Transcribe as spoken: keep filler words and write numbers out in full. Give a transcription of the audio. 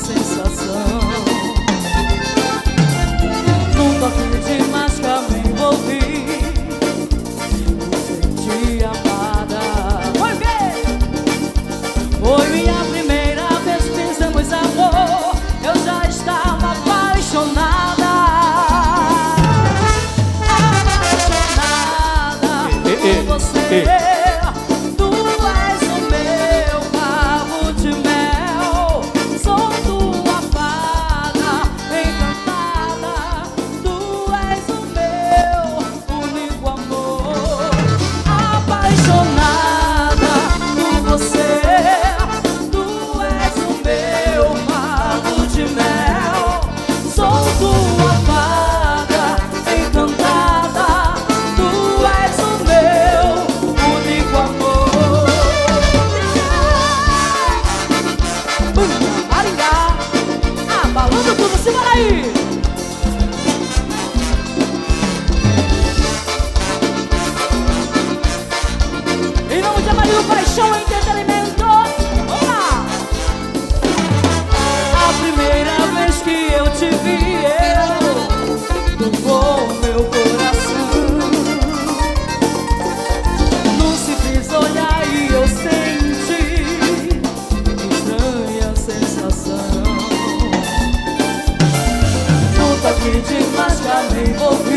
sensação. Num toque de máscara me envolvi, me senti amada. Foi o quê? Foi minha primeira vez que fizemos amor. Eu já estava apaixonada. Apaixonada por você. Tu és o meu cabo de mel. Sou tua fada encantada. Tu és o meu único amor. Apaixonada por você. Tu és o meu cabo de mel. Sou tua fada encantada. Tu és o meu único amor. Bum, Maringá, abalando tudo, simbora aí! Em nome de Amarildo Paixão Entretenimento, vamos lá! A primeira vez que eu te vi, eu tocou meu coração. Num simples olhar e eu senti estranha sensação. No toque de máscara me envolvi.